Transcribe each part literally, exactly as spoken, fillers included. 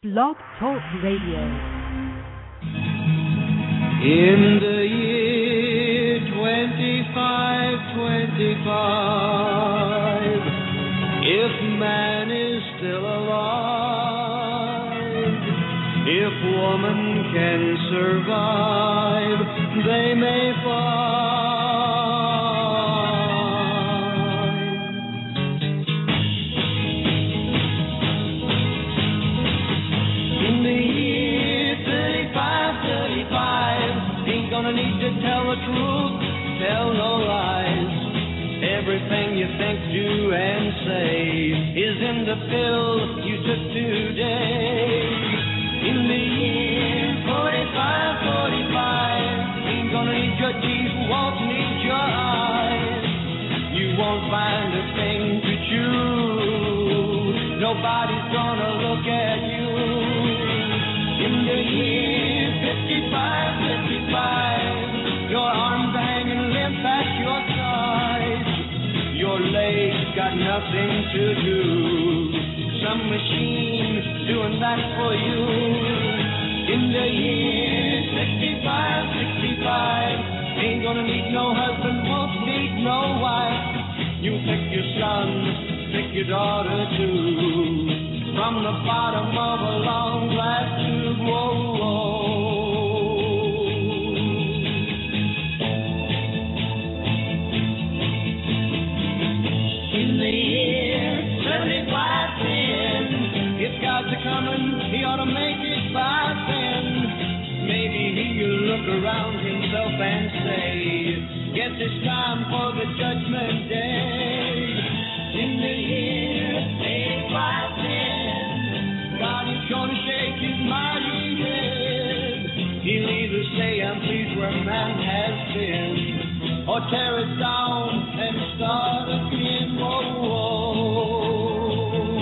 Blog Talk Radio. In the year twenty-five twenty-five, if man is still alive, if woman can survive, they may find. In the year thirty-five thirty-five, ain't gonna need to tell the truth, tell no lies. Everything you think, do, and say is in the pill you took today. In the year forty-five forty-five, ain't gonna need your teeth, won't need your eyes. You won't find a thing to chew, nobody's gonna look at you. In the year fifty-five fifty-five, your arms are hanging limp at your sides. Your legs got nothing to do, some machine doing that for you. In the year sixty-five sixty-five, ain't gonna need no husband, won't need no wife. You pick your son, pick your daughter too, from the bottom of a long glass tube. Whoa, whoa. In the year seventy-five ten, if God's a coming, he ought to make it by then. Maybe he'll look around himself and say, guess it's time for the judgment day. In the year eighty-five ten, God is gonna shake his mighty head. He'll either say, I'm pleased where man has been, or tear it down and start again. Whoa, whoa.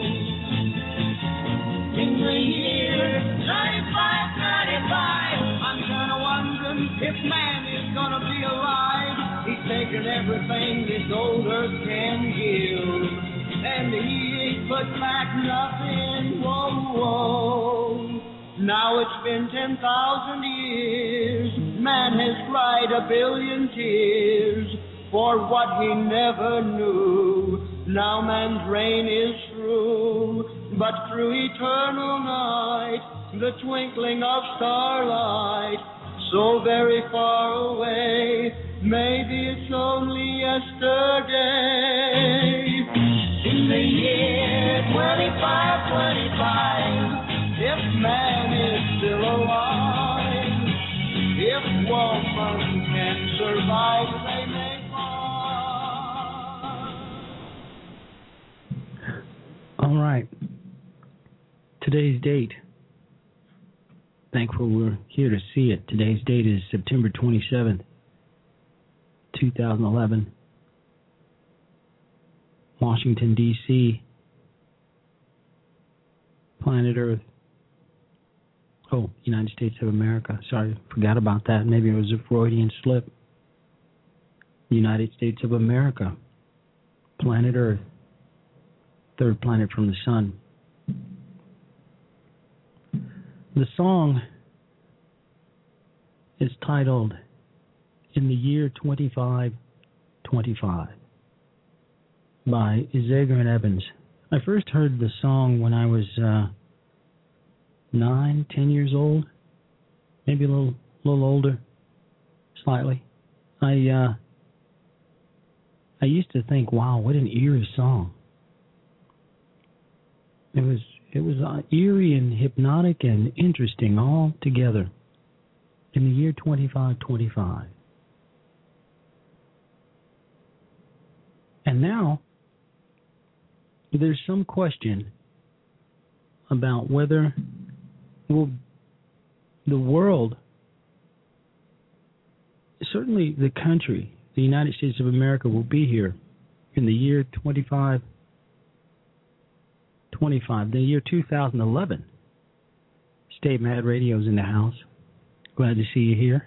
In the year ninety-five ninety-five, I'm kinda wondering if man is gonna be alive. He's taken everything this old earth can give, and he ain't put back nothing. Whoa, whoa. Now it's been ten thousand years, man has cried a billion tears for what he never knew. Now man's reign is through, but through eternal night, the twinkling of starlight, so very far away, maybe it's only yesterday. In the year twenty-five twenty-five, if man is still alive, if woman can survive, they may find. All right. Today's date. Thankful we're here to see it. Today's date is September twenty-seventh, twenty eleven. Washington, D C Planet Earth. Oh, United States of America. Sorry, forgot about that. Maybe it was a Freudian slip. United States of America. Planet Earth. Third planet from the sun. The song is titled In the Year twenty-five twenty-five by Zager and Evans. I first heard the song when I was uh, nine, ten years old, maybe a little, little older, slightly. I uh, I used to think, wow, what an eerie song. It was it was uh, eerie and hypnotic and interesting all together. In the year twenty-five twenty-five. And now there's some question about whether will the world, certainly the country, the United States of America, will be here in the year twenty-five twenty-five, the year two thousand eleven. Stay Mad Radio's in the house. Glad to see you here.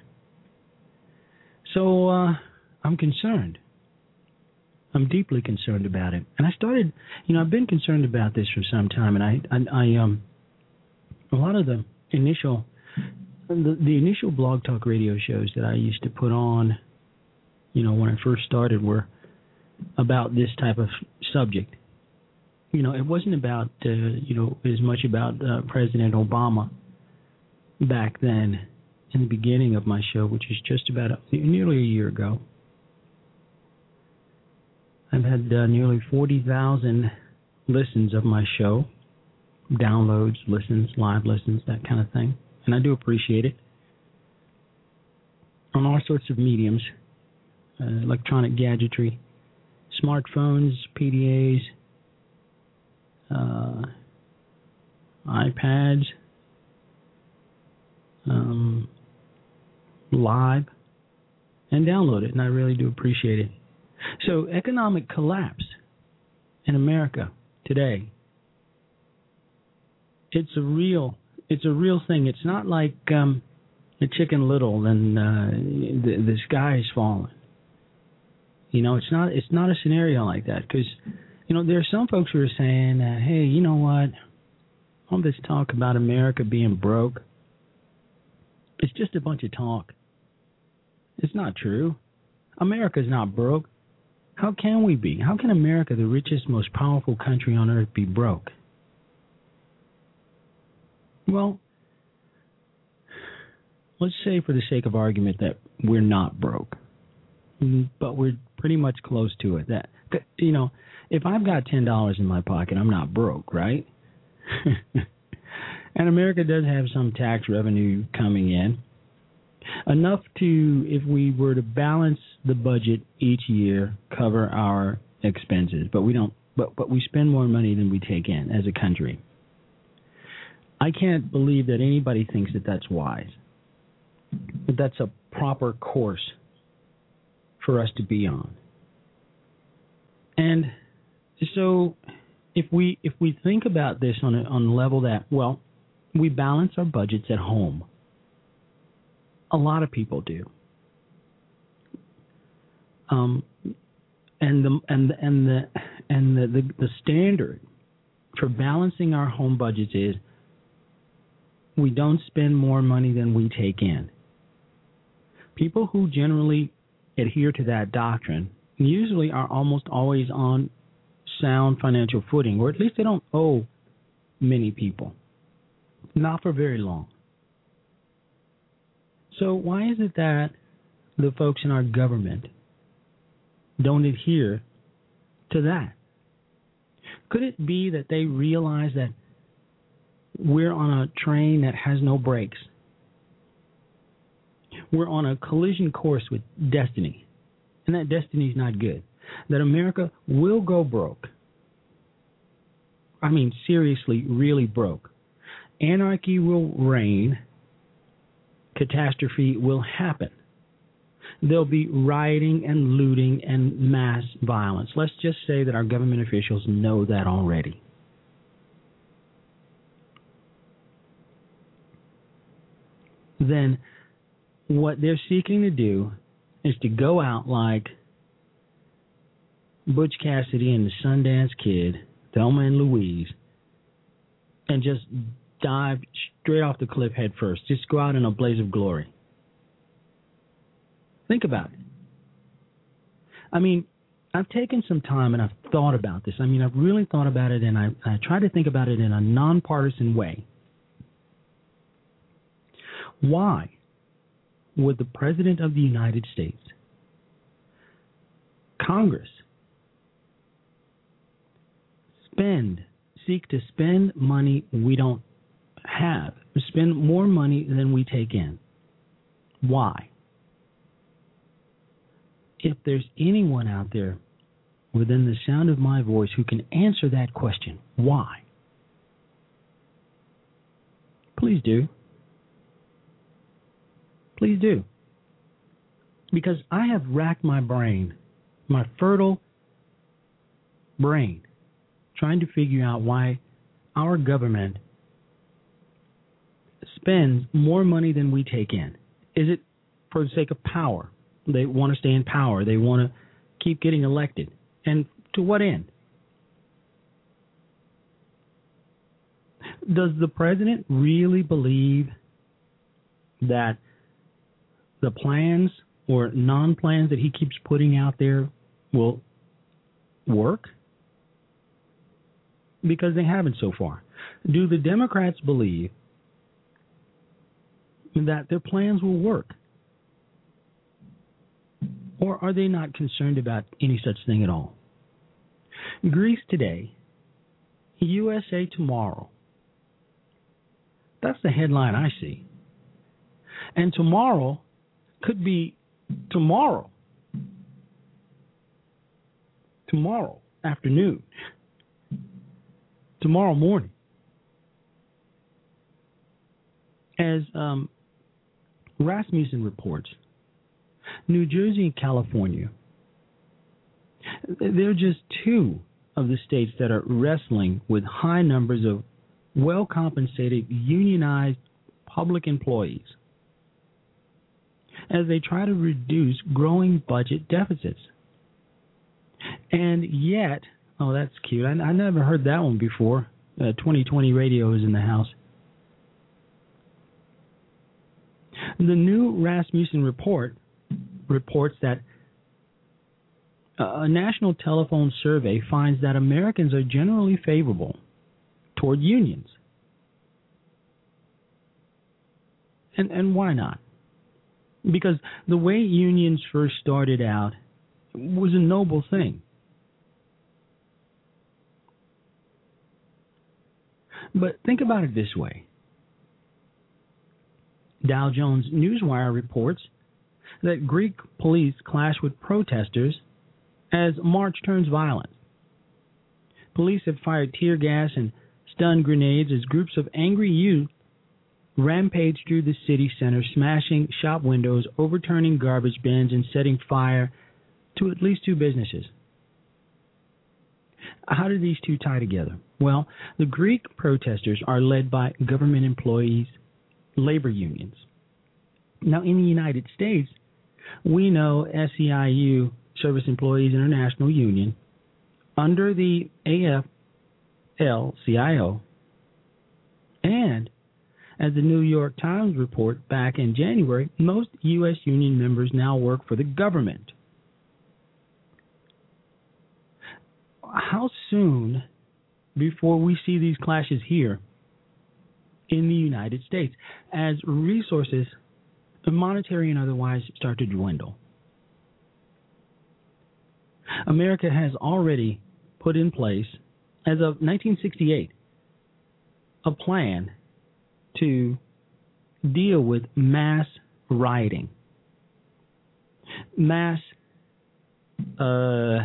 So uh, I'm concerned. I'm deeply concerned about it. And I started, you know, I've been concerned about this for some time, and I, I, I um, a lot of the initial the, the initial Blog Talk Radio shows that I used to put on, you know, when I first started were about this type of subject. You know, it wasn't about, uh, you know, as much about uh, President Obama back then in the beginning of my show, which is just about a, nearly a year ago. I've had uh, nearly forty thousand listens of my show, downloads, listens, live listens, that kind of thing. And I do appreciate it. On all sorts of mediums, uh, electronic gadgetry, smartphones, P D As, uh, iPads, um, live, and download it, and I really do appreciate it. So, economic collapse in America today, it's a real, it's a real thing. It's not like um, the Chicken Little and uh, the, the sky is falling. You know, it's not, it's not a scenario like that, because, you know, there are some folks who are saying, uh, hey, you know what, all this talk about America being broke, it's just a bunch of talk. It's not true. America's not broke. How can we be? How can America, the richest, most powerful country on earth, be broke? Well, let's say for the sake of argument that we're not broke, but we're pretty much close to it. That, you know, if I've got ten dollars in my pocket, I'm not broke, right? And America does have some tax revenue coming in, enough to, if we were to balance the budget each year, cover our expenses. But we don't. But but we spend more money than we take in as a country. I can't believe that anybody thinks that that's wise. That that's a proper course for us to be on. And so, if we if we think about this on a, on a level that, well, we balance our budgets at home. A lot of people do. Um, and the and the, and the and the, the the standard for balancing our home budgets is we don't spend more money than we take in. People who generally adhere to that doctrine usually are almost always on sound financial footing, or at least they don't owe many people. Not for very long. So why is it that the folks in our government don't adhere to that? Could it be that they realize that we're on a train that has no brakes? We're on a collision course with destiny, and that destiny is not good. That America will go broke. I mean, seriously, really broke. Anarchy will reign. Catastrophe will happen. There'll be rioting and looting and mass violence. Let's just say that our government officials know that already. Then what they're seeking to do is to go out like Butch Cassidy and the Sundance Kid, Thelma and Louise, and just dive straight off the cliff head first. Just go out in a blaze of glory. Think about it. I mean, I've taken some time and I've thought about this. I mean, I've really thought about it, and I, I try to think about it in a nonpartisan way. Why would the President of the United States, Congress, spend, seek to spend money we don't have, spend more money than we take in? Why? If there's anyone out there within the sound of my voice who can answer that question, why? Please do. Please do. Because I have racked my brain, my fertile brain, trying to figure out why our government spends more money than we take in. Is it for the sake of power? They want to stay in power. They want to keep getting elected. And to what end? Does the president really believe that the plans or non-plans that he keeps putting out there will work? Because they haven't so far. Do the Democrats believe that their plans will work? Or are they not concerned about any such thing at all? Greece today, U S A tomorrow. That's the headline I see. And tomorrow could be tomorrow. Tomorrow afternoon. Tomorrow morning. As um, Rasmussen reports, New Jersey and California, they're just two of the states that are wrestling with high numbers of well-compensated, unionized public employees as they try to reduce growing budget deficits. And yet, oh, that's cute. I, I never heard that one before. Uh, twenty twenty radio is in the house. The new Rasmussen report reports that a national telephone survey finds that Americans are generally favorable toward unions. And and why not? Because the way unions first started out was a noble thing. But think about it this way. Dow Jones Newswire reports that Greek police clash with protesters as march turns violent. Police have fired tear gas and stun grenades as groups of angry youth rampage through the city center, smashing shop windows, overturning garbage bins, and setting fire to at least two businesses. How do these two tie together? Well, the Greek protesters are led by government employees, labor unions. Now, in the United States, we know S E I U, Service Employees International Union, under the A F L C I O, and as the New York Times report back in January, most U S union members now work for the government. How soon before we see these clashes here in the United States as resources, monetary and otherwise, start to dwindle? America has already put in place, as of nineteen sixty-eight, a plan to deal with mass rioting, mass uh,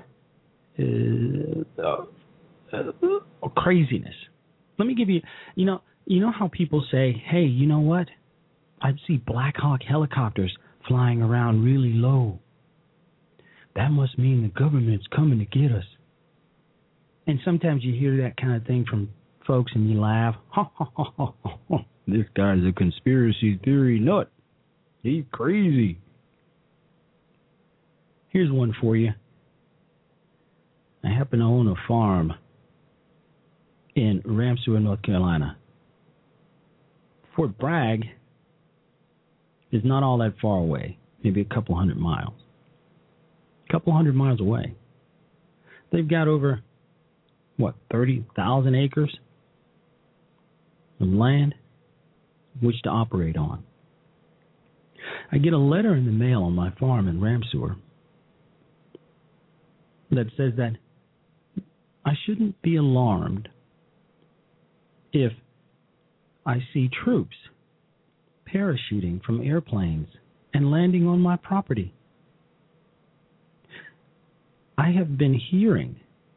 uh, uh, craziness. Let me give you, you know, you know how people say, hey, you know what? I see Black Hawk helicopters flying around really low. That must mean the government's coming to get us. And sometimes you hear that kind of thing from folks and you laugh. Ha, ha, ha, ha, ha. This guy's a conspiracy theory nut. He's crazy. Here's one for you. I happen to own a farm in Ramseur, North Carolina. Fort Bragg is not all that far away, maybe a couple hundred miles. A couple hundred miles away. They've got over, what, thirty thousand acres of land which to operate on. I get a letter in the mail on my farm in Ramseur that says that I shouldn't be alarmed if I see troops parachuting from airplanes and landing on my property. I have been hearing,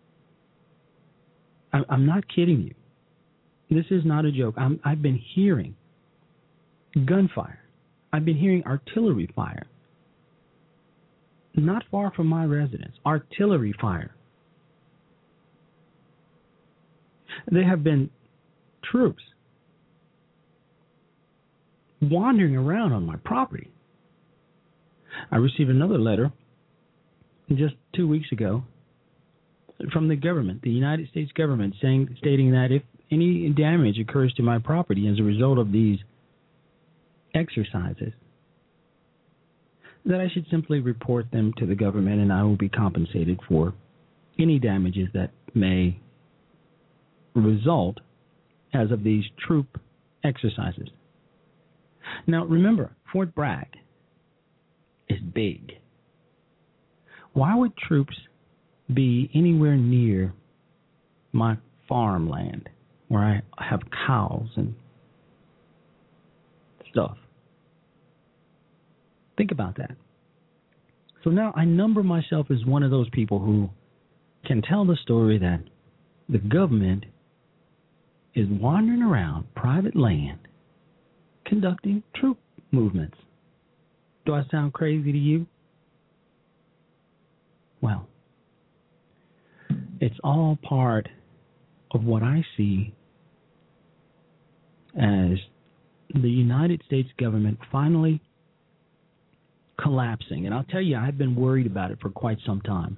I'm not kidding you, this is not a joke, I'm, I've been hearing gunfire. I've been hearing artillery fire. Not far from my residence, artillery fire. There have been troops wandering around on my property. I received another letter just two weeks ago from the government, the United States government, saying, stating that if any damage occurs to my property as a result of these exercises, that I should simply report them to the government and I will be compensated for any damages that may result as of these troop exercises. Now, remember, Fort Bragg is big. Why would troops be anywhere near my farmland where I have cows and stuff? Think about that. So now I number myself as one of those people who can tell the story that the government is wandering around private land conducting troop movements. Do I sound crazy to you? Well, it's all part of what I see as the United States government finally collapsing. And I'll tell you, I've been worried about it for quite some time.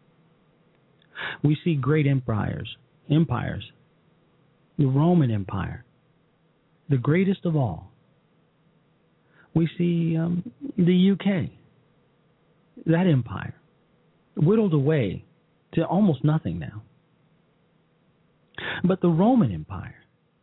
We see great empires, empires, the Roman Empire, the greatest of all. We see um, the U K, that empire, whittled away to almost nothing now. But the Roman Empire,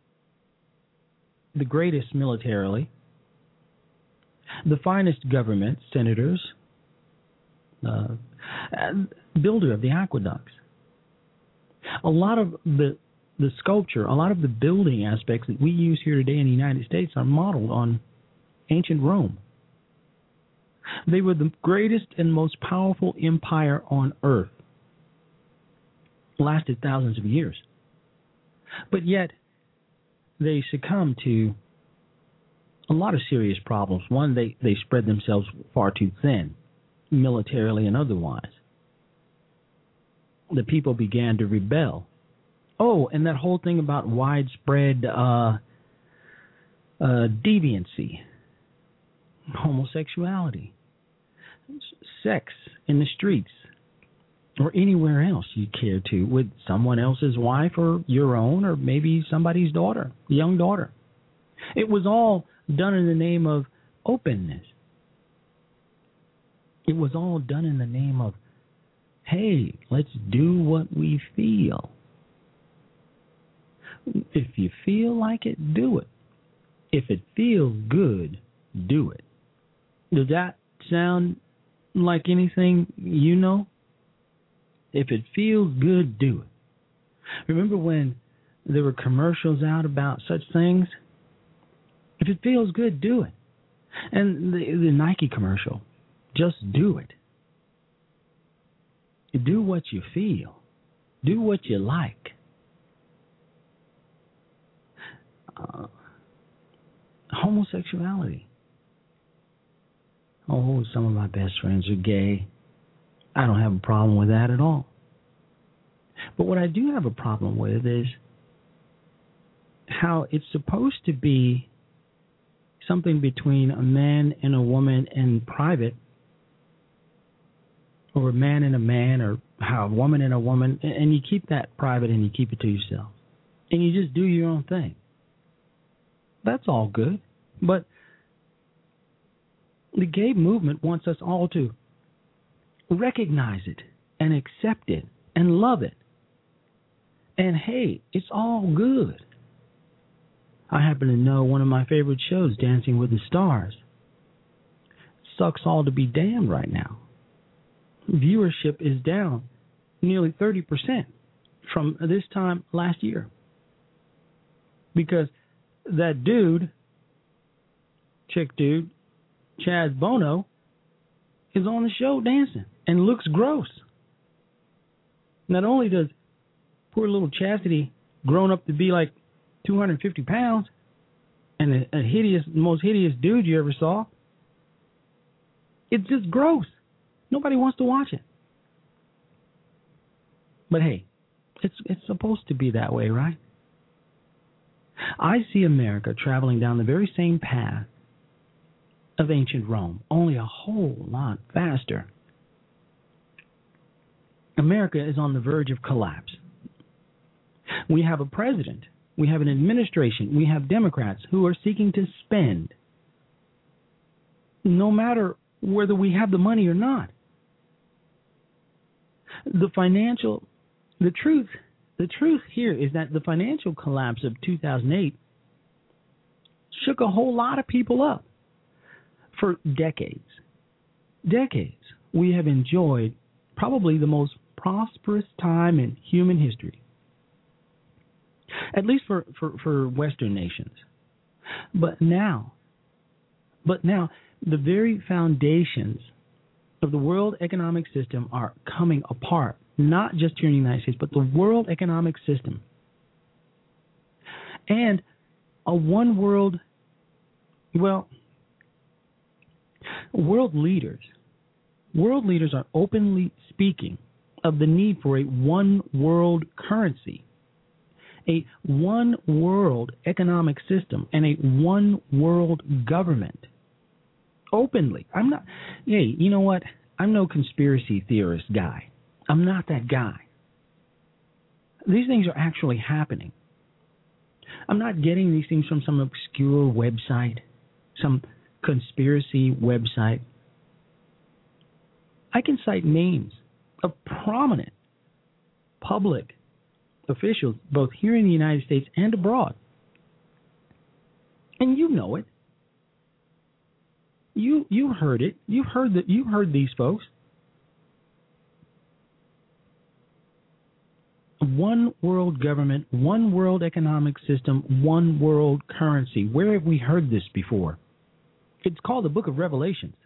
the greatest militarily, the finest government, senators, uh, builder of the aqueducts. A lot of the the sculpture, a lot of the building aspects that we use here today in the United States are modeled on ancient Rome. They were the greatest and most powerful empire on earth. Lasted thousands of years. But yet, they succumbed to a lot of serious problems. One, they, they spread themselves far too thin, militarily and otherwise. The people began to rebel. Oh, and that whole thing about widespread uh, uh, deviancy, homosexuality, sex in the streets, or anywhere else you care to, with someone else's wife or your own, or maybe somebody's daughter, young daughter. It was all done in the name of openness. It was all done in the name of, hey, let's do what we feel. If you feel like it, do it. If it feels good, do it. Does that sound like anything you know? If it feels good, do it. Remember when there were commercials out about such things? If it feels good, do it. And the, the Nike commercial, just do it. Do what you feel. Do what you like. Uh, homosexuality. Oh, some of my best friends are gay. I don't have a problem with that at all. But what I do have a problem with is how it's supposed to be something between a man and a woman in private, or a man and a man, or how a woman and a woman, and you keep that private and you keep it to yourself. And you just do your own thing. That's all good. But the gay movement wants us all to recognize it and accept it and love it. And hey, it's all good. I happen to know one of my favorite shows, Dancing with the Stars. Sucks all to be damned right now. Viewership is down nearly thirty percent from this time last year. Because that dude, chick dude, Chaz Bono, is on the show dancing and looks gross. Not only does poor little Chastity grown up to be like two hundred fifty pounds and a, a hideous, most hideous dude you ever saw, it's just gross. Nobody wants to watch it. But hey, it's it's supposed to be that way, right? I see America traveling down the very same path of ancient Rome, only a whole lot faster. America is on the verge of collapse. We have a president We have an administration. We have Democrats who are seeking to spend, no matter whether we have the money or not. The financial, the truth, the truth here is that the financial collapse of two thousand eight shook a whole lot of people up. For decades, decades, we have enjoyed probably the most prosperous time in human history, at least for, for, for Western nations. But now, but now, the very foundations of the world economic system are coming apart, not just here in the United States, but the world economic system. And a one world, well, world leaders, world leaders are openly speaking of the need for a one world currency, a one world economic system, and a one world government. Openly. I'm not, hey, you know what? I'm no conspiracy theorist guy. I'm not that guy. These things are actually happening. I'm not getting these things from some obscure website, some conspiracy website. I can cite names of prominent public officials, both here in the United States and abroad. And you know it. You you heard it. You've heard that. You've heard these folks. One world government, one world economic system, one world currency. Where have we heard this before? It's called the Book of Revelations.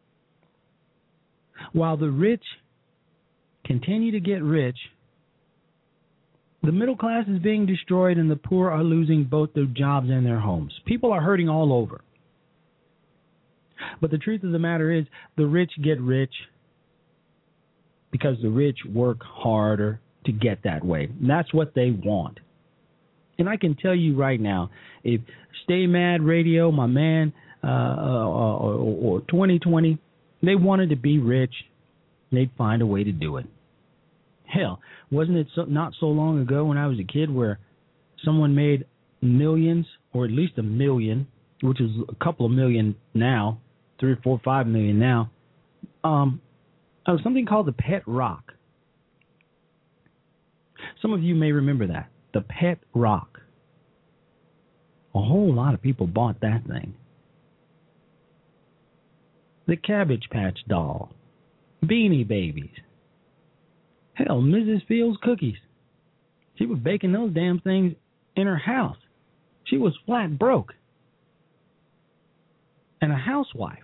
While the rich continue to get rich, the middle class is being destroyed and the poor are losing both their jobs and their homes. People are hurting all over. But the truth of the matter is, the rich get rich because the rich work harder to get that way. And that's what they want. And I can tell you right now, if Stay Mad Radio, my man, uh, uh, or, or twenty twenty, they wanted to be rich, they'd find a way to do it. Hell, wasn't it so, not so long ago when I was a kid where someone made millions, or at least a million, which is a couple of million now, three or four, five million now, um, oh, something called the Pet Rock. Some of you may remember that, the Pet Rock. A whole lot of people bought that thing. The Cabbage Patch Doll, Beanie Babies. Hell, Missus Fields cookies. She was baking those damn things in her house. She was flat broke. And a housewife.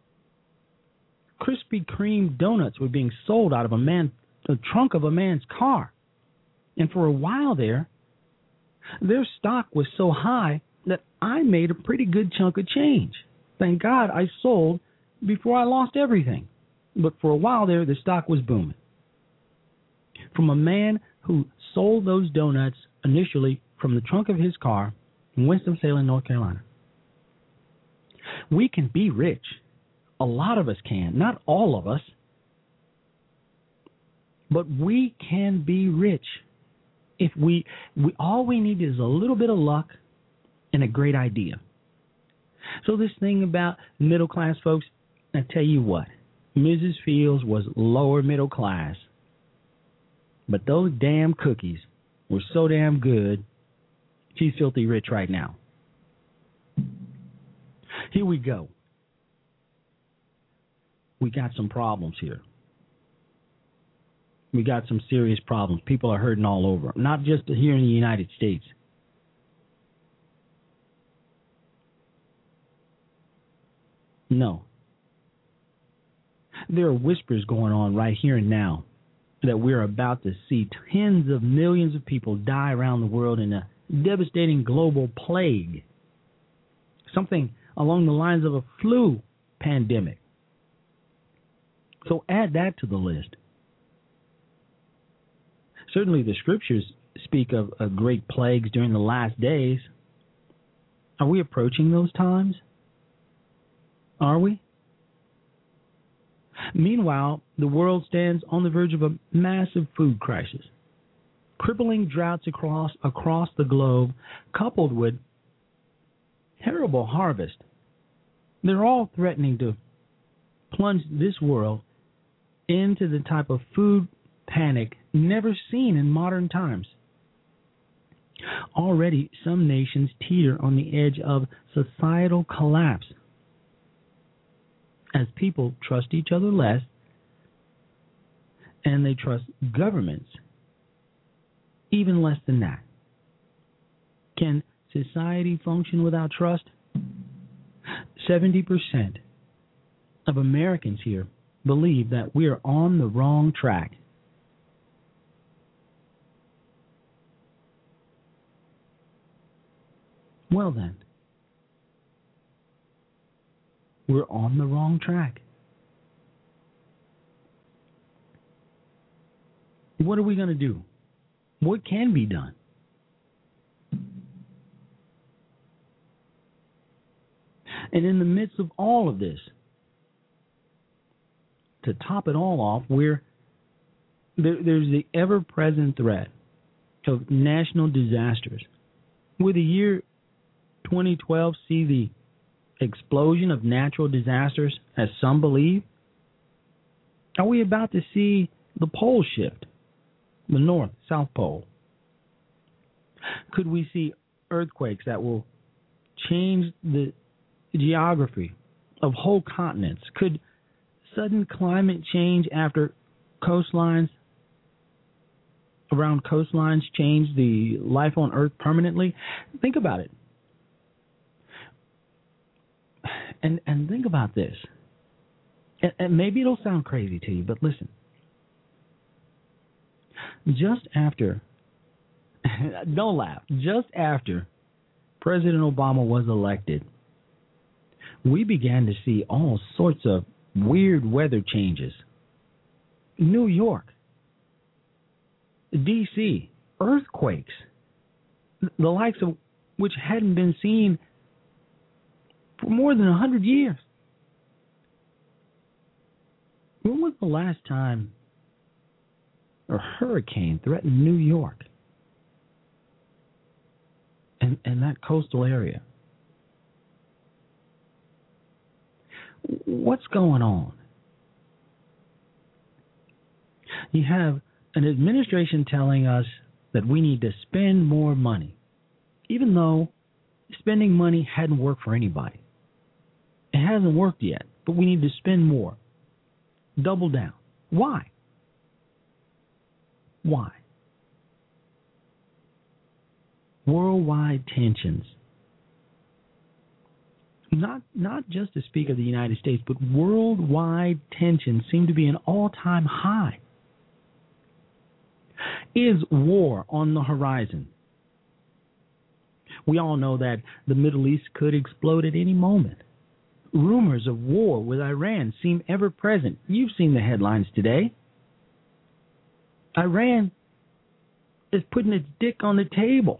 Krispy Kreme donuts were being sold out of a man, the trunk of a man's car. And for a while there, their stock was so high that I made a pretty good chunk of change. Thank God I sold before I lost everything. But for a while there, the stock was booming. From a man who sold those donuts initially from the trunk of his car in Winston-Salem, North Carolina. We can be rich. A lot of us can. Not all of us. But we can be rich. If we, we all we need is a little bit of luck and a great idea. So this thing about middle class folks, I tell you what, Missus Fields was lower middle class. But those damn cookies were so damn good, she's filthy rich right now. Here we go. We got some problems here. We got some serious problems. People are hurting all over, not just here in the United States. No. There are whispers going on right here and now that we're about to see tens of millions of people die around the world in a devastating global plague. Something along the lines of a flu pandemic. So add that to the list. Certainly the scriptures speak of, of great plagues during the last days. Are we approaching those times? Are we? Meanwhile, the world stands on the verge of a massive food crisis. crippling droughts across across the globe, coupled with terrible harvest, they're all threatening to plunge this world into the type of food panic never seen in modern times. Already, some nations teeter on the edge of societal collapse as people trust each other less and they trust governments even less than that. Can society function without trust? seventy percent of Americans here believe that we are on the wrong track. Well then, we're on the wrong track. What are we going to do? What can be done? And in the midst of all of this, to top it all off, we're, there, there's the ever-present threat of national disasters. Will the year twenty twelve see the explosion of natural disasters, as some believe? Are we about to see the pole shift, the North-South Pole? Could we see earthquakes that will change the geography of whole continents? Could sudden climate change after coastlines, around coastlines, change the life on Earth permanently? Think about it. And and think about this. And, and maybe it'll sound crazy to you, but listen. Just after, don't laugh, just after President Obama was elected, we began to see all sorts of weird weather changes. New York, D C, earthquakes, the likes of which hadn't been seen for more than a hundred years. When was the last time a hurricane threatened New York and, and that coastal area? What's going on? You have an administration telling us that we need to spend more money, even though spending money hadn't worked for anybody. It hasn't worked yet, but we need to spend more. Double down. Why? Why? Worldwide tensions. Not not just to speak of the United States, but worldwide tensions seem to be an all-time high. Is war on the horizon? We all know that the Middle East could explode at any moment. Rumors of war with Iran seem ever present. You've seen the headlines today. Iran is putting its dick on the table.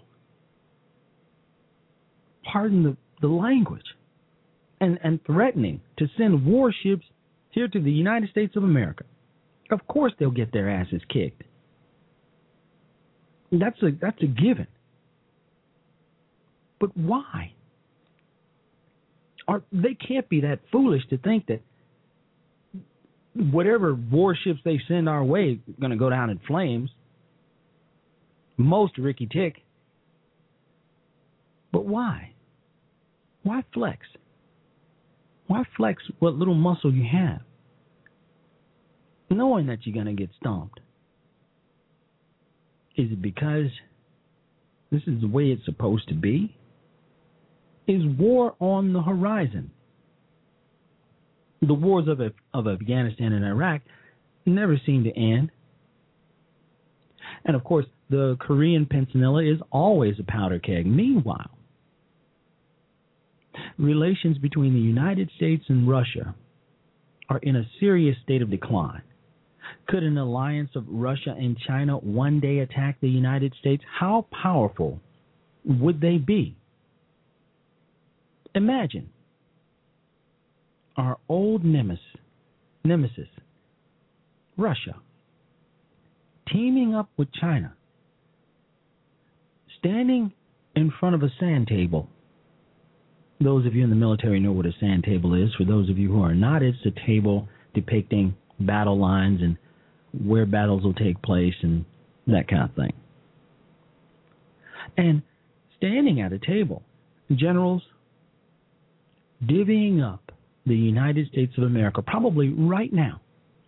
Pardon the, the language. And, and threatening to send warships here to the United States of America. Of course they'll get their asses kicked. That's a that's a given. But why? Are, they can't be that foolish to think that whatever warships they send our way is going to go down in flames. Most Ricky Tick. But why? Why flex? Why flex what little muscle you have, knowing that you're going to get stomped? Is it because this is the way it's supposed to be? Is war on the horizon? The wars of, of Afghanistan and Iraq never seem to end. And, of course, the Korean Peninsula is always a powder keg. Meanwhile, relations between the United States and Russia are in a serious state of decline. Could an alliance of Russia and China one day attack the United States? How powerful would they be? Imagine our old nemesis, nemesis, Russia, teaming up with China standing in front of a sand table. Those of you in the military know what a sand table is. For those of you who are not, it's a table depicting battle lines and where battles will take place and that kind of thing. And standing at a table, generals divvying up the United States of America, probably right now.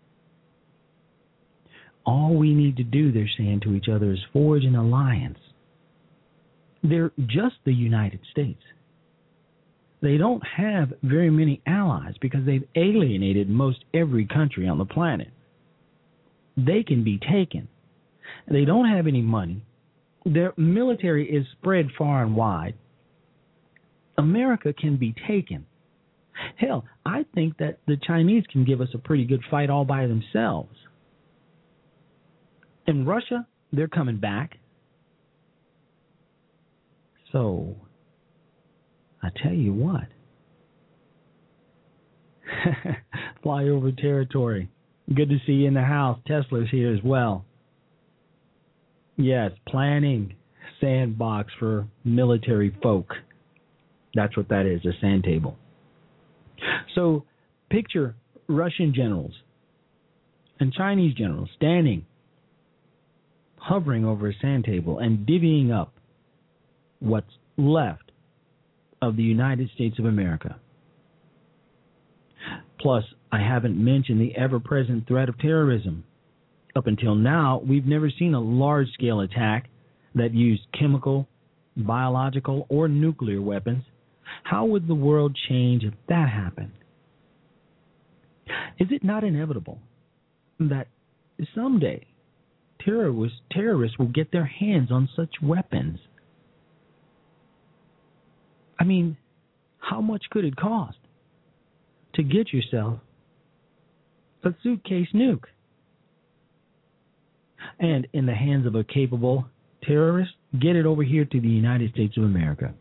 All we need to do, they're saying to each other, is forge an alliance. They're just the United States. They don't have very many allies because they've alienated most every country on the planet. They can be taken. They don't have any money. Their military is spread far and wide. America can be taken. Hell, I think that the Chinese can give us a pretty good fight all by themselves. In Russia, they're coming back. So, I tell you what. Flyover territory. Good to see you in the house. Tesla's here as well. Yes, planning sandbox for military folk. That's what that is, a sand table. So, picture Russian generals and Chinese generals standing, hovering over a sand table and divvying up what's left of the United States of America. Plus, I haven't mentioned the ever-present threat of terrorism. Up until now, we've never seen a large-scale attack that used chemical, biological, or nuclear weapons. How would the world change if that happened? Is it not inevitable that someday terrorists, terrorists will get their hands on such weapons? I mean, how much could it cost to get yourself a suitcase nuke? And in the hands of a capable terrorist, get it over here to the United States of America.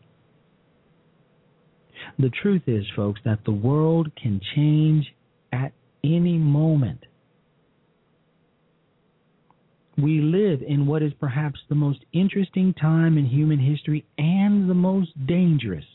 The truth is, folks, that the world can change at any moment. We live in what is perhaps the most interesting time in human history and the most dangerous.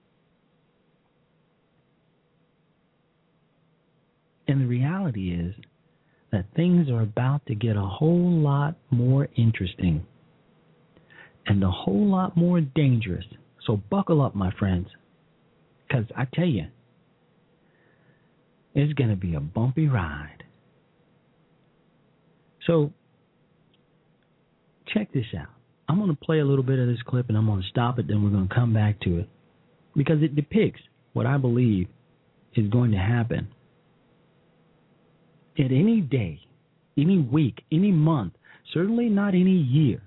And the reality is that things are about to get a whole lot more interesting and a whole lot more dangerous. So buckle up, my friends, because I tell you, it's going to be a bumpy ride. So check this out. I'm going to play a little bit of this clip and I'm going to stop it, then we're going to come back to it because it depicts what I believe is going to happen at any day, any week, any month, certainly not any year.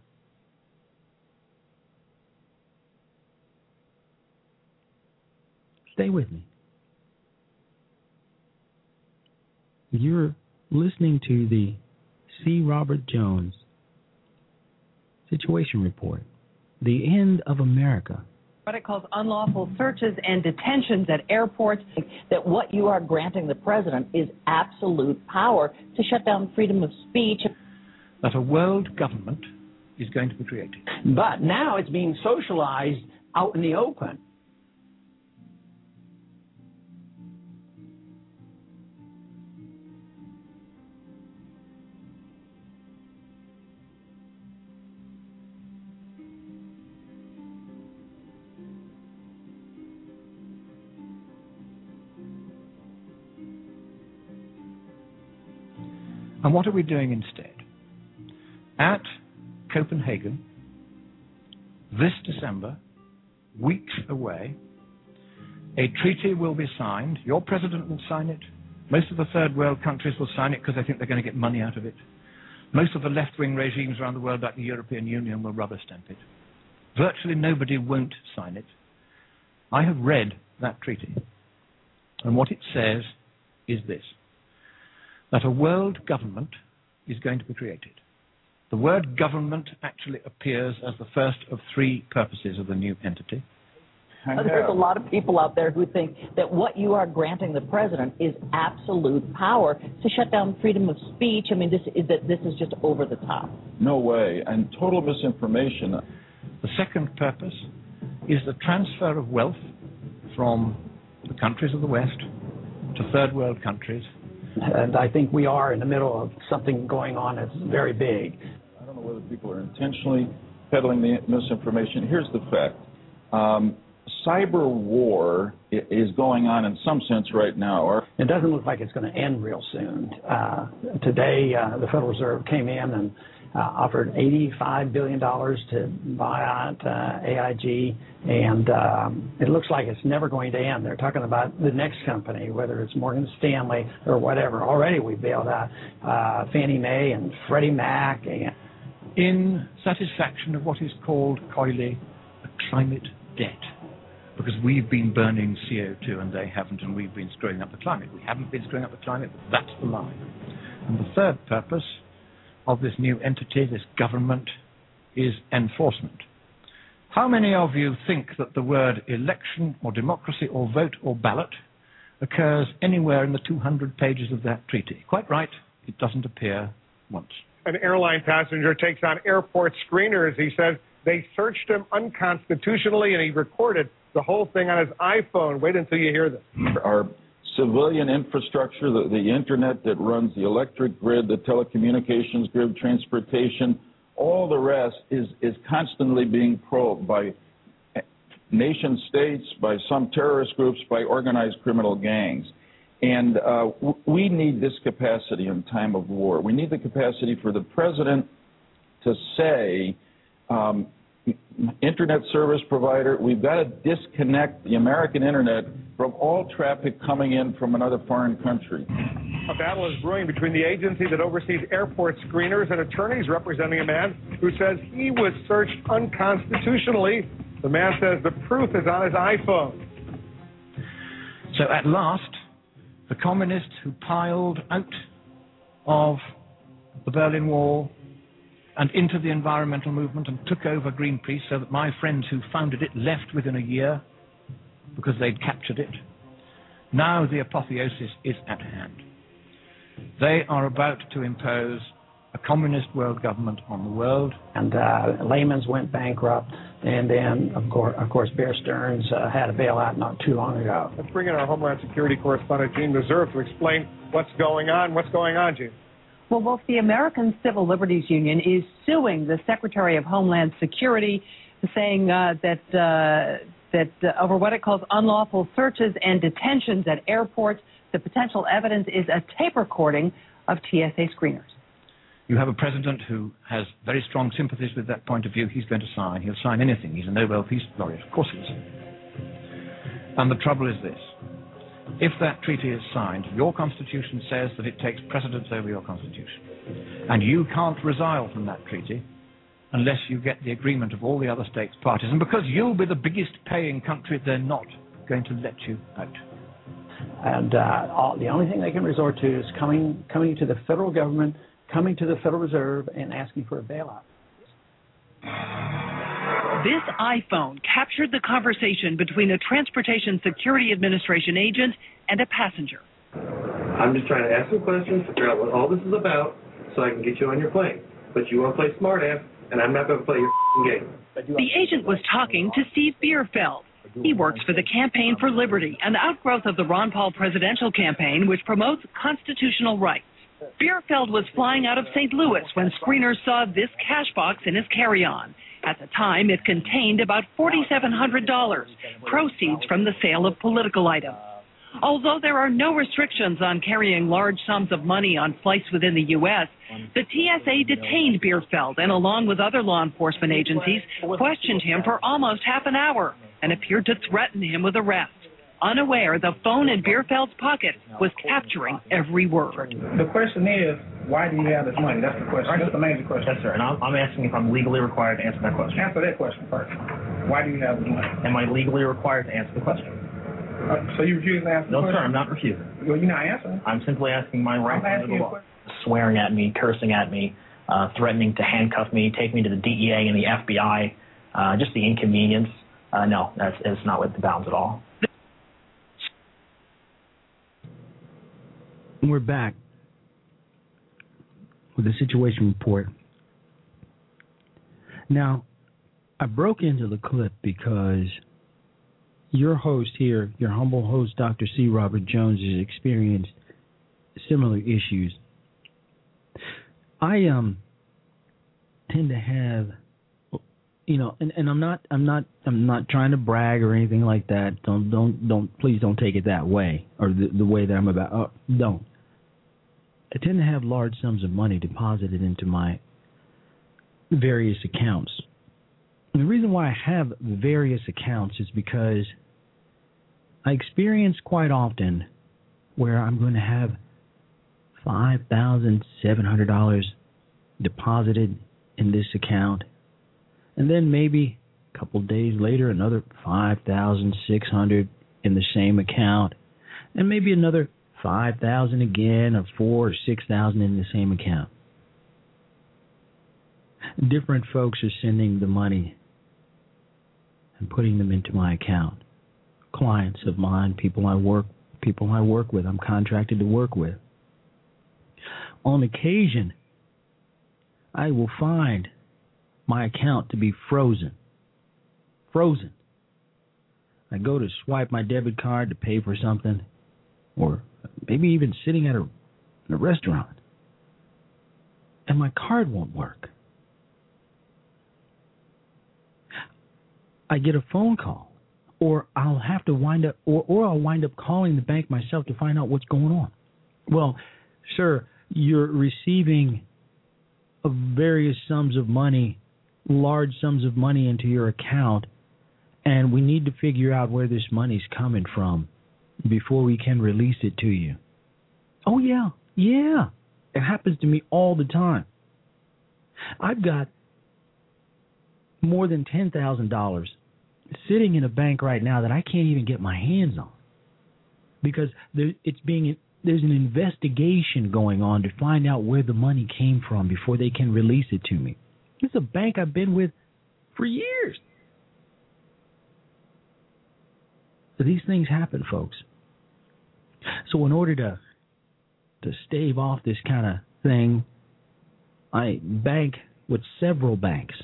Stay with me. You're listening to the C. Robert Jones Situation Report, the end of America. What it calls unlawful searches and detentions at airports, that what you are granting the president is absolute power to shut down freedom of speech. That a world government is going to be created. But now it's being socialized out in the open. And what are we doing instead? At Copenhagen, this December, weeks away, a treaty will be signed. Your president will sign it. Most of the third world countries will sign it because they think they're going to get money out of it. Most of the left-wing regimes around the world, like the European Union, will rubber stamp it. Virtually nobody won't sign it. I have read that treaty. And what it says is this: that a world government is going to be created. The word government actually appears as the first of three purposes of the new entity. There's a lot of people out there who think that what you are granting the president is absolute power to shut down freedom of speech. I mean, this is, that this is just over the top. No way, and total misinformation. The second purpose is the transfer of wealth from the countries of the West to third world countries. And I think we are in the middle of something going on that's very big. I don't know whether people are intentionally peddling the misinformation. Here's the fact. Um, cyber war is going on in some sense right now. It doesn't look like it's going to end real soon. Uh, today, uh, the Federal Reserve came in and uh, offered eighty-five billion dollars to buy out uh, A I G, and um, it looks like it's never going to end. They're talking about the next company, whether it's Morgan Stanley or whatever. Already we bailed out uh, Fannie Mae and Freddie Mac. And in satisfaction of what is called coyly a climate debt, because we've been burning C O two and they haven't, and we've been screwing up the climate. We haven't been screwing up the climate, but that's the line. And the third purpose of this new entity, this government, is enforcement. How many of you think that the word election or democracy or vote or ballot occurs anywhere in the two hundred pages of that treaty? Quite right, it doesn't appear once. An airline passenger takes on airport screeners. He says they searched him unconstitutionally, and he recorded the whole thing on his iPhone. Wait until you hear this. Our civilian infrastructure, the, the internet that runs the electric grid, the telecommunications grid, transportation, all the rest is, is constantly being probed by nation states, by some terrorist groups, by organized criminal gangs. And uh, w- we need this capacity in time of war. We need the capacity for the president to say, um, internet service provider, we've got to disconnect the American internet from all traffic coming in from another foreign country. A battle is brewing between the agency that oversees airport screeners and attorneys representing a man who says he was searched unconstitutionally. The man says the proof is on his iPhone. So at last, the communists who piled out of the Berlin Wall and into the environmental movement and took over Greenpeace, so that my friends who founded it left within a year because they'd captured it. Now the apotheosis is at hand. They are about to impose a communist world government on the world. And uh, Lehman's went bankrupt, and then, of course, of course Bear Stearns uh, had a bailout not too long ago. Let's bring in our Homeland Security correspondent, Gene Meserve, to explain what's going on. What's going on, Gene? Well, Wolf, the American Civil Liberties Union is suing the Secretary of Homeland Security, saying uh, that uh, that uh, over what it calls unlawful searches and detentions at airports. The potential evidence is a tape recording of T S A screeners. You have a president who has very strong sympathies with that point of view. He's going to sign. He'll sign anything. He's a Nobel Peace Laureate. Of course he is. And the trouble is this. If that treaty is signed, your Constitution says that it takes precedence over your Constitution. And you can't resile from that treaty unless you get the agreement of all the other states parties. And because you'll be the biggest paying country, they're not going to let you out. And uh, all, the only thing they can resort to is coming coming to the federal government, coming to the Federal Reserve, and asking for a bailout. This iPhone captured the conversation between a Transportation Security Administration agent and a passenger. I'm just trying to ask some questions, figure out what all this is about, so I can get you on your plane. But you want to play smartass, and I'm not going to play your game. The agent was talking to Steve Bierfeld. He works for the Campaign for Liberty, an outgrowth of the Ron Paul presidential campaign, which promotes constitutional rights. Bierfeld was flying out of Saint Louis when screeners saw this cash box in his carry-on. At the time, it contained about four thousand seven hundred dollars, proceeds from the sale of political items. Although there are no restrictions on carrying large sums of money on flights within the U S, the T S A detained Bierfeld and, along with other law enforcement agencies, questioned him for almost half an hour and appeared to threaten him with arrest. Unaware, the phone in Bierfeld's pocket was capturing every word. The question is, why do you have this money? That's the question. That's the major question. Yes, sir. And I'm, I'm asking if I'm legally required to answer that question. Answer that question first. Why do you have this money? Am I legally required to answer the question? Uh, so you refuse to answer the no, question? No, sir. I'm not refusing. Well, you're not answering. I'm simply asking my right under the law. Swearing at me, cursing at me, uh, threatening to handcuff me, take me to the D E A and the F B I, uh, just the inconvenience. Uh, no, that's, that's not within the bounds at all. We're back with the situation report. Now, I broke into the clip because your host here, your humble host, Doctor C. Robert Jones, has experienced similar issues. I um tend to have, you know, and, and I'm not, I'm not, I'm not trying to brag or anything like that. Don't, don't, don't, please don't take it that way, or the, the way that I'm about. Oh, don't. I tend to have large sums of money deposited into my various accounts. And the reason why I have various accounts is because I experience quite often where I'm going to have five thousand seven hundred dollars deposited in this account, and then maybe a couple of days later another five thousand six hundred dollars in the same account, and maybe another five thousand dollars again, or four or six thousand dollars in the same account. Different folks are sending the money and putting them into my account. Clients of mine, people I work, people I work with, I'm contracted to work with. On occasion, I will find my account to be frozen. Frozen. I go to swipe my debit card to pay for something, or maybe even sitting at a, in a restaurant, and my card won't work. I get a phone call, or I'll have to wind up, or, or I'll wind up calling the bank myself to find out what's going on. Well, sir, you're receiving various sums of money, large sums of money into your account, and we need to figure out where this money's coming from before we can release it to you. Oh, yeah, yeah. It happens to me all the time. I've got more than ten thousand dollars sitting in a bank right now that I can't even get my hands on because there, it's being there's an investigation going on to find out where the money came from before they can release it to me. It's a bank I've been with for years. So these things happen, folks. So in order to to stave off this kind of thing, I bank with several banks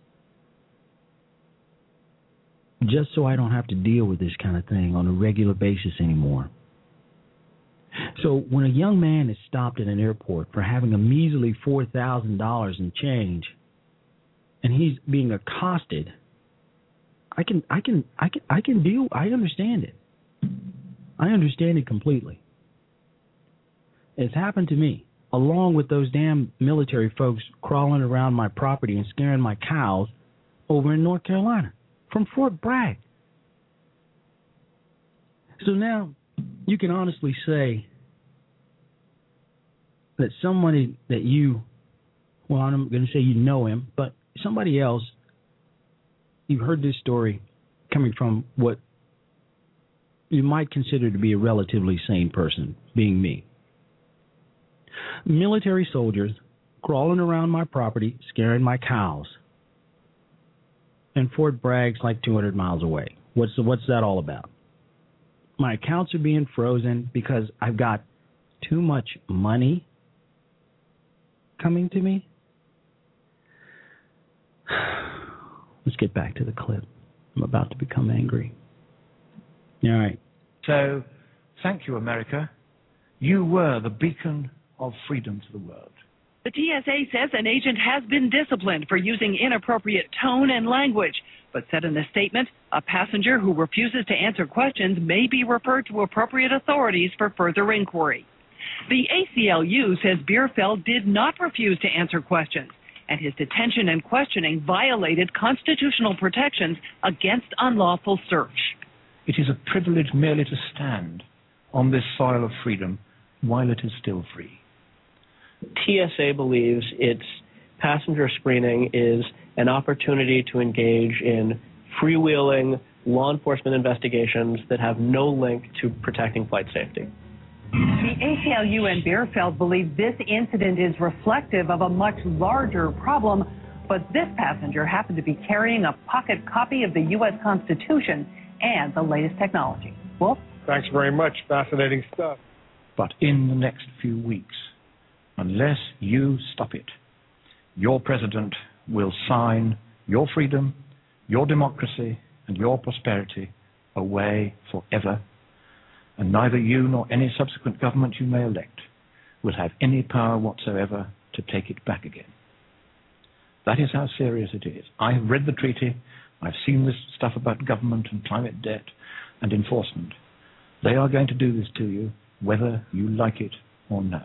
just so I don't have to deal with this kind of thing on a regular basis anymore. So when a young man is stopped at an airport for having a measly four thousand dollars in change, and he's being accosted, I can, I can, I can, I can deal. I understand it. I understand it completely. It's happened to me, along with those damn military folks crawling around my property and scaring my cows over in North Carolina from Fort Bragg. So now you can honestly say that somebody that you, well, I'm going to say you know him, but somebody else, you've heard this story coming from what you might consider to be a relatively sane person, being me. Military soldiers crawling around my property, scaring my cows. And Fort Bragg's like two hundred miles away. What's the, what's that all about? My accounts are being frozen because I've got too much money coming to me. Let's get back to the clip. I'm about to become angry. All right. So, thank you, America. You were the beacon of freedom to the world. The T S A says an agent has been disciplined for using inappropriate tone and language, but said in a statement, a passenger who refuses to answer questions may be referred to appropriate authorities for further inquiry. The A C L U says Bierfeld did not refuse to answer questions, and his detention and questioning violated constitutional protections against unlawful search. It is a privilege merely to stand on this soil of freedom while it is still free. T S A believes its passenger screening is an opportunity to engage in freewheeling law enforcement investigations that have no link to protecting flight safety. The A C L U and Bierfeld believe this incident is reflective of a much larger problem, but this passenger happened to be carrying a pocket copy of the U S Constitution and the latest technology. Wolf? Thanks very much. Fascinating stuff. But in the next few weeks, unless you stop it, your president will sign your freedom your democracy and your prosperity away forever, and neither you nor any subsequent government you may elect will have any power whatsoever to take it back again. That is how serious it is. I have read the treaty. I've seen this stuff about government and climate debt and enforcement. They are going to do this to you, whether you like it or no.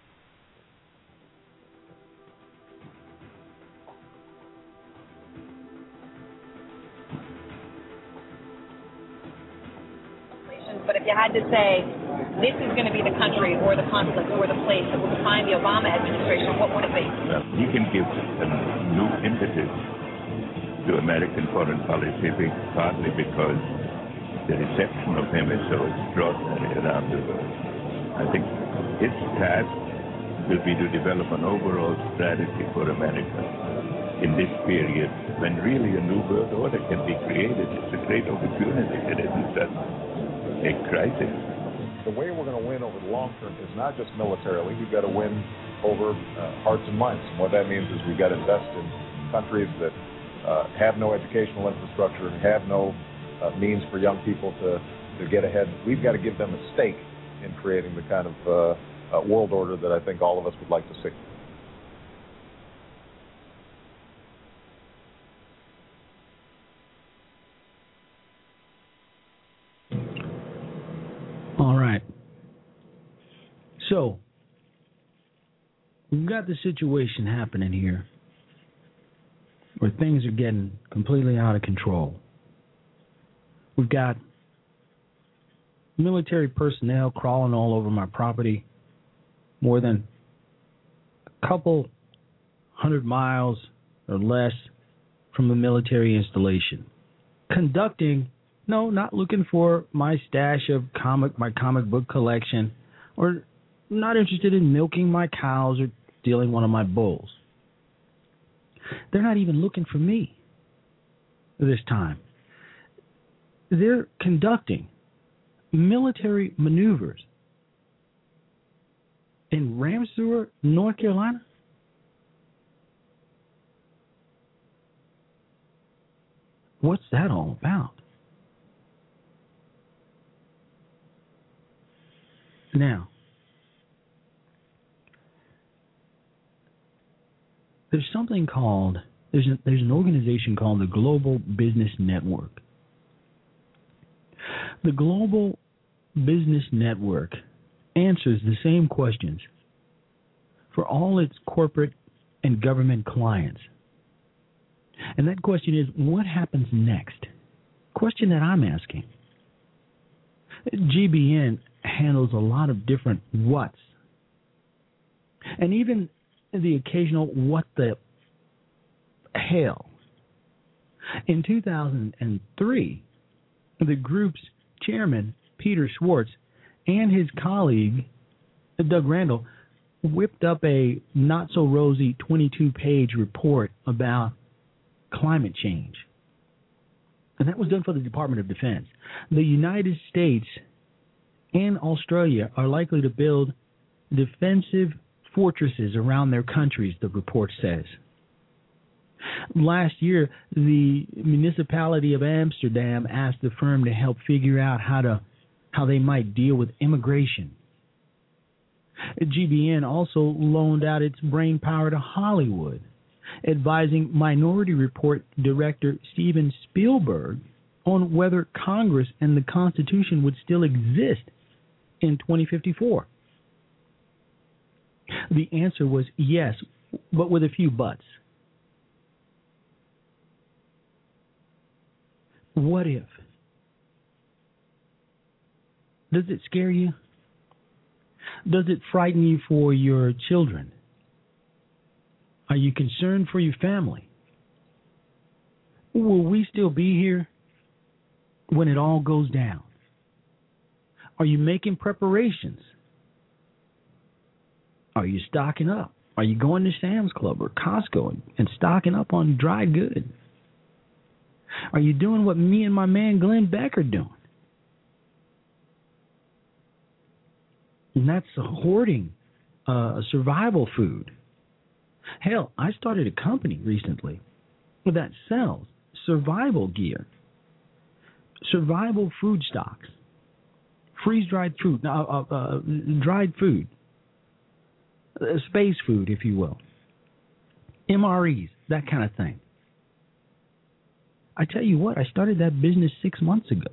But if you had to say, this is going to be the country or the conflict or the place that will define the Obama administration, what would it be? Well, he can give a new impetus to American foreign policy, partly because the reception of him is so extraordinary around the world. I think his task will be to develop an overall strategy for America in this period when really a new world order can be created. It's a great opportunity. It isn't just a crisis. The way we're going to win over the long term is not just militarily. We've got to win over uh, hearts and minds. And what that means is we've got to invest in countries that uh, have no educational infrastructure and have no uh, means for young people to, to get ahead. We've got to give them a stake in creating the kind of uh, uh, world order that I think all of us would like to see. All right. So, we've got the situation happening here where things are getting completely out of control. We've got military personnel crawling all over my property, more than a couple hundred miles or less from a military installation, conducting No, not looking for my stash of comic, my comic book collection, or not interested in milking my cows or stealing one of my bulls. They're not even looking for me this time. They're conducting military maneuvers in Ramseur, North Carolina. What's that all about? Now, there's something called, there's, a, there's an organization called the Global Business Network. The Global Business Network answers the same questions for all its corporate and government clients. And that question is, what happens next? Question that I'm asking. G B N handles a lot of different whats. And even the occasional what the hell. In two thousand three, the group's chairman, Peter Schwartz, and his colleague, Doug Randall, whipped up a not-so-rosy twenty-two page report about climate change. And that was done for the Department of Defense. The United States and Australia are likely to build defensive fortresses around their countries, the report says. Last year, the municipality of Amsterdam asked the firm to help figure out how to how they might deal with immigration. G B N also loaned out its brain power to Hollywood, advising Minority Report director Steven Spielberg on whether Congress and the Constitution would still exist in twenty fifty-four. The answer was yes, but with a few buts. What if? Does it scare you? Does it frighten you for your children? Are you concerned for your family? Will we still be here when it all goes down? Are you making preparations? Are you stocking up? Are you going to Sam's Club or Costco and, and stocking up on dry goods? Are you doing what me and my man Glenn Beck are doing? And that's hoarding uh, survival food. Hell, I started a company recently that sells survival gear, survival food stocks, freeze-dried food, uh, uh, uh, dried food, uh, space food, if you will, M R Es, that kind of thing. I tell you what, I started that business six months ago.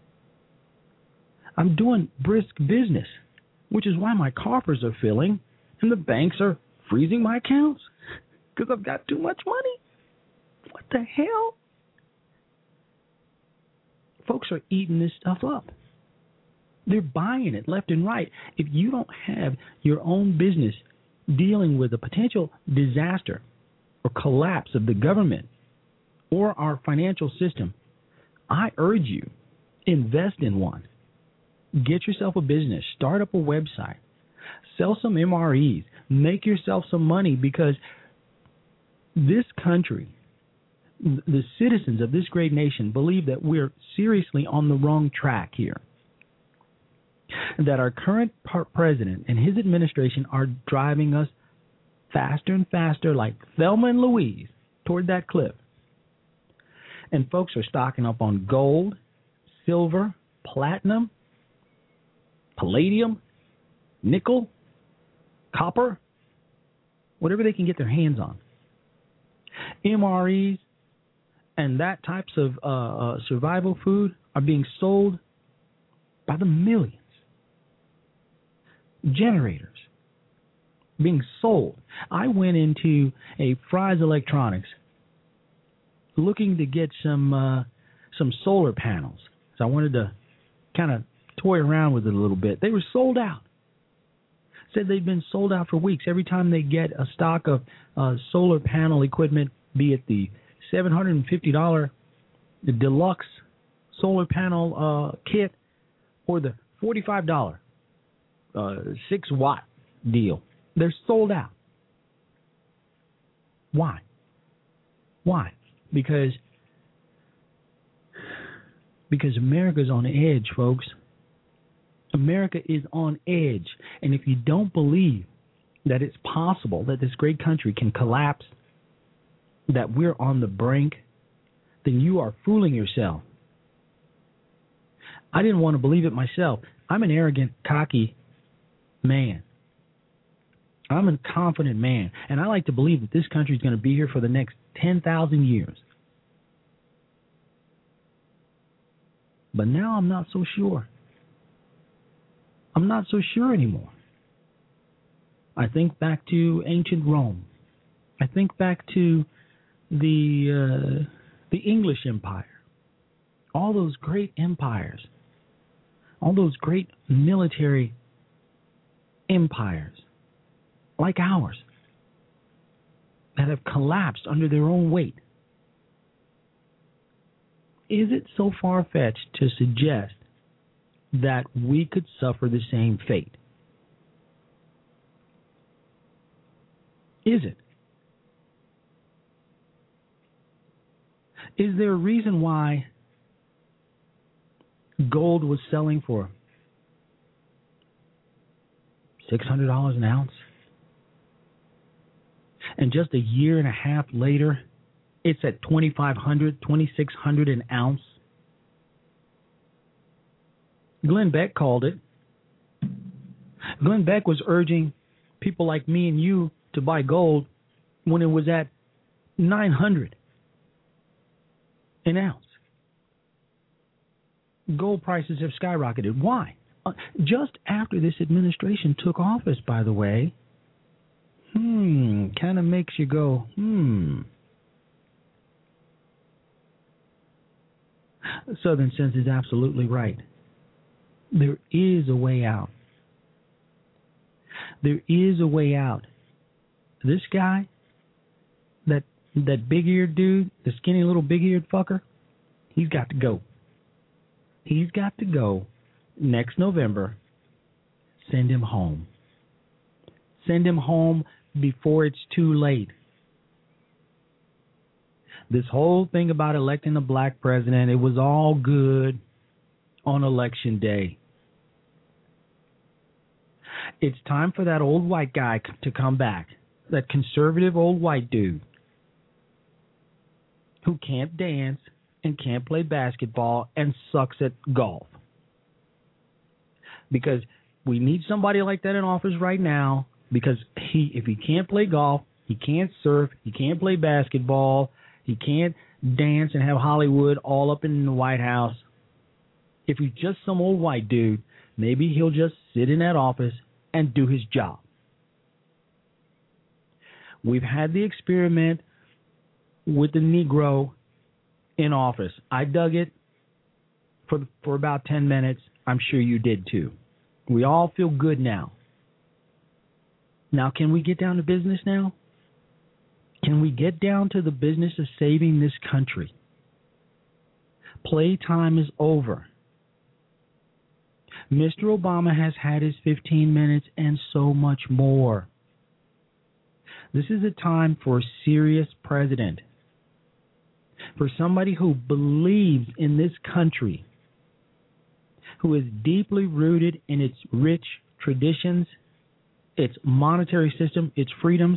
I'm doing brisk business, which is why my coffers are filling and the banks are freezing my accounts because I've got too much money. What the hell? Folks are eating this stuff up. They're buying it left and right. If you don't have your own business dealing with a potential disaster or collapse of the government or our financial system, I urge you, invest in one. Get yourself a business. Start up a website. Sell some M R Es. Make yourself some money, because this country, the citizens of this great nation, believe that we're seriously on the wrong track here. That our current president and his administration are driving us faster and faster, like Thelma and Louise, toward that cliff. And folks are stocking up on gold, silver, platinum, palladium, nickel, copper, whatever they can get their hands on. M R Es and that types of uh, uh, survival food are being sold by the millions. Generators being sold. I went into a Fry's Electronics looking to get some uh, some solar panels. So I wanted to kind of toy around with it a little bit. They were sold out. Said they'd been sold out for weeks. Every time they get a stock of uh, solar panel equipment, be it the seven hundred fifty dollars the deluxe solar panel uh, kit or the forty-five dollars uh, six watt deal, they're sold out. Why? Why? Because because America's on edge, folks. America is on edge. And if you don't believe that it's possible that this great country can collapse, that we're on the brink, then you are fooling yourself. I didn't want to believe it myself. I'm an arrogant, cocky man. I'm a confident man. And I like to believe that this country is going to be here for the next ten thousand years. But now I'm not so sure. I'm not so sure anymore. I think back to ancient Rome. I think back to the uh, the English Empire. All those great empires. All those great military empires like ours that have collapsed under their own weight. Is it so far-fetched to suggest that we could suffer the same fate? Is it? Is there a reason why gold was selling for six hundred dollars an ounce? And just a year and a half later, it's at twenty-five hundred dollars, twenty-six hundred dollars an ounce? Glenn Beck called it. Glenn Beck was urging people like me and you to buy gold when it was at nine hundred dollars an ounce. Gold prices have skyrocketed. Why? Uh, just after this administration took office, by the way. Hmm, kind of makes you go, hmm. Southern Sense is absolutely right. There is a way out. There is a way out. This guy, that that big-eared dude, the skinny little big-eared fucker, he's got to go. He's got to go next November. Send him home. Send him home before it's too late. This whole thing about electing a black president, it was all good on election day. It's time for that old white guy to come back, that conservative old white dude. who can't dance and can't play basketball and sucks at golf. Because we need somebody like that in office right now, because he, if he can't play golf, he can't surf, he can't play basketball, he can't dance and have Hollywood all up in the White House. If he's just some old white dude, maybe he'll just sit in that office and do his job. We've had the experiment with the Negro in office. I dug it for for about ten minutes. I'm sure you did too. We all feel good now. Now, can we get down to business now? Can we get down to the business of saving this country? Playtime is over. Mister Obama has had his fifteen minutes and so much more. This is a time for a serious president, for somebody who believes in this country, who is deeply rooted in its rich traditions, its monetary system, its freedoms.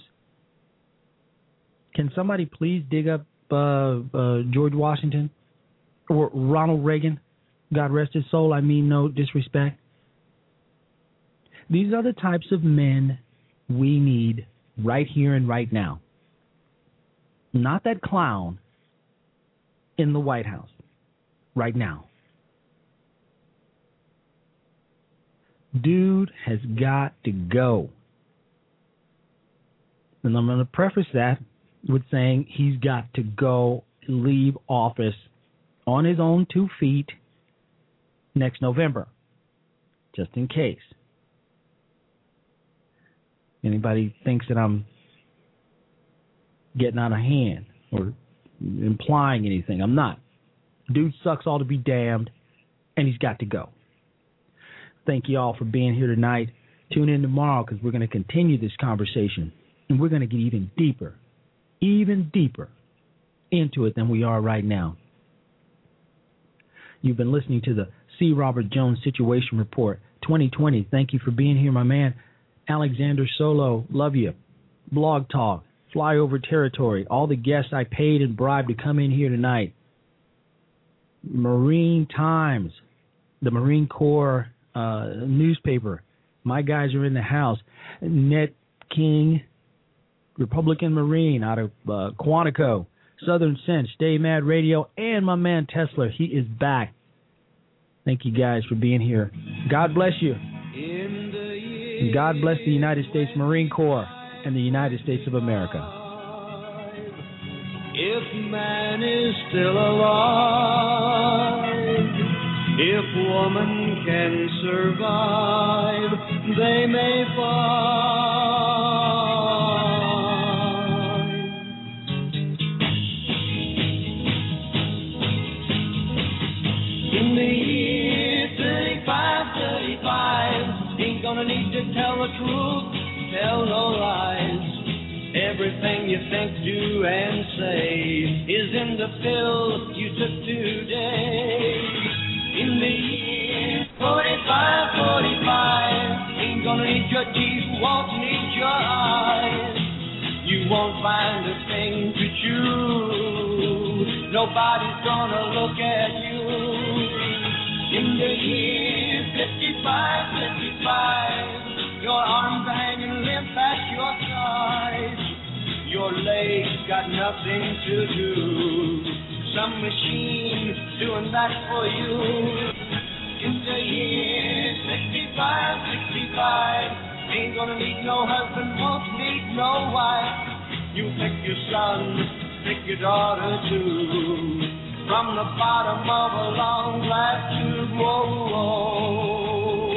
Can somebody please dig up uh, uh, George Washington or Ronald Reagan? God rest his soul, I mean no disrespect. These are the types of men we need right here and right now. Not that clown in the White House right now. Dude has got to go. And I'm going to preface that with saying he's got to go and leave office on his own two feet next November, just in case anybody thinks that I'm getting out of hand or implying anything. I'm not. Dude sucks all to be damned, and he's got to go. Thank you all for being here tonight. Tune in tomorrow because we're going to continue this conversation, and we're going to get even deeper, even deeper into it than we are right now. You've been listening to the C. Robert Jones Situation Report twenty twenty. Thank you for being here, my man. Alexander Solo, love you. Blog Talk, Flyover Territory, all the guests I paid and bribed to come in here tonight. Marine Times, the Marine Corps uh, newspaper. My guys are in the house. Ned King, Republican Marine out of uh, Quantico. Southern Sense, Stay Mad Radio, and my man Tesla. He is back. Thank you guys for being here. God bless you. And God bless the United States Marine Corps and the United States of America. If man is still alive, if woman can survive, they may find. In the year thirty-five, thirty-five, ain't gonna need to tell the truth, tell no lies. Everything you think, do, and say is in the pill you took today. In the year forty-five, forty-five, ain't gonna need your teeth, won't need your eyes. You won't find a thing to chew, nobody's gonna look at you. In the year fifty-five, fifty-five, your arms are hanging limp at your sides. Your legs got nothing to do. Some machine doing that for you. In the year sixty-five, sixty-five, ain't gonna need no husband, won't need no wife. You pick your son, pick your daughter too. From the bottom of a long glass tube, whoa, whoa.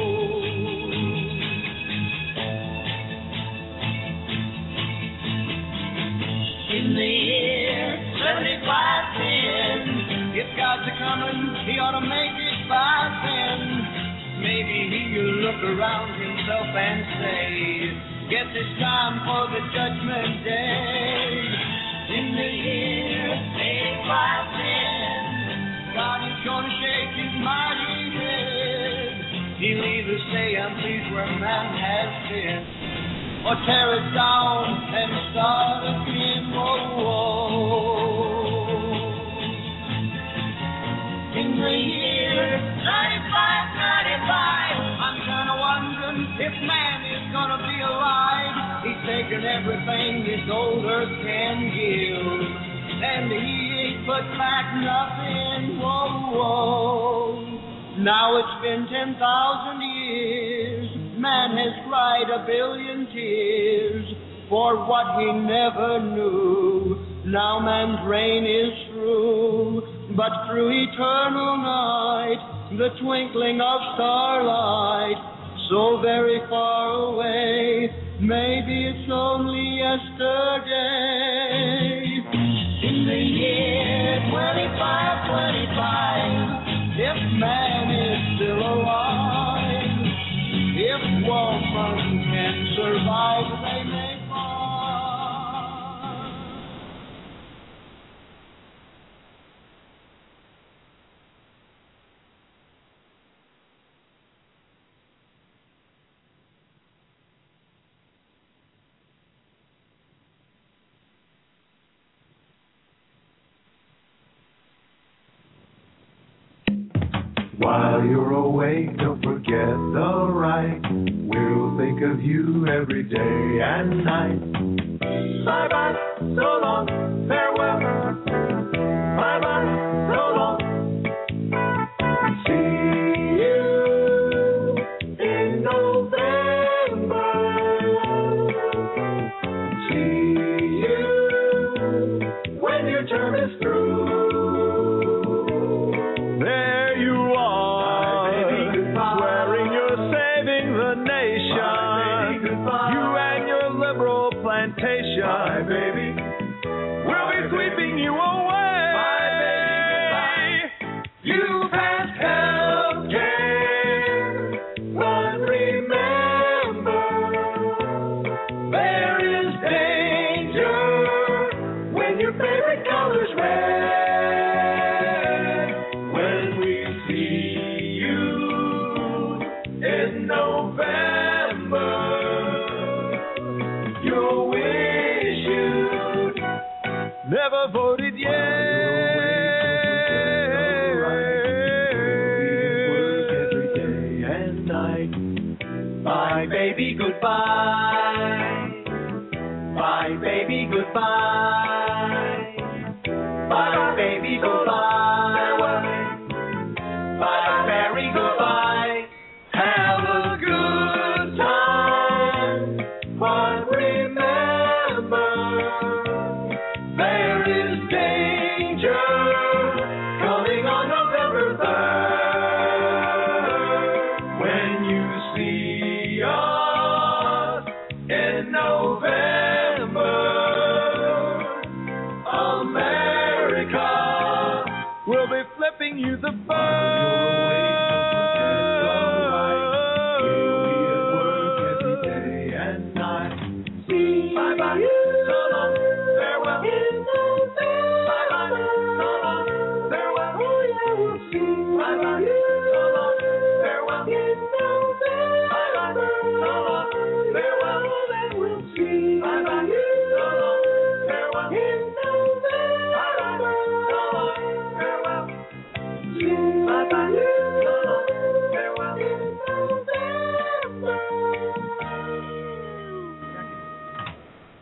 In the year seventy-five, ten, if God's a coming, he ought to make it by then. Maybe he'll look around himself and say, guess it's time for the judgment day. In the year eighty-five, ten, God is gonna shake his mighty head. He'll either say, I'm pleased where man has been, or tear it down and start again. Whoa, whoa. taken everything this old earth can give, and he ain't put back nothing, whoa, whoa. Now it's been ten thousand years, man has cried a billion tears for what he never knew. Now man's reign is through, but through eternal night, the twinkling of starlight, so very far away, maybe it's only yesterday. In the year twenty-five twenty-five, if man is still alive, if woman can survive, they may find. While you're away, don't forget the right. We'll think of you every day and night. Bye-bye, so long, farewell. Bye-bye, so long. See you in November. See you when your term is through. Bye, baby. We'll be sweeping you away. Bye, baby. You passed healthcare, but remember, there is danger when your favorite color's red. When we see you in November, you'll never voted yet. Every day and night. Bye, baby, goodbye. Bye, baby, goodbye. Bye, baby, goodbye. Bye, Mary, goodbye. Have a good time, but remember, there is danger coming on November third. When you see us in November, America will be flipping you the bird.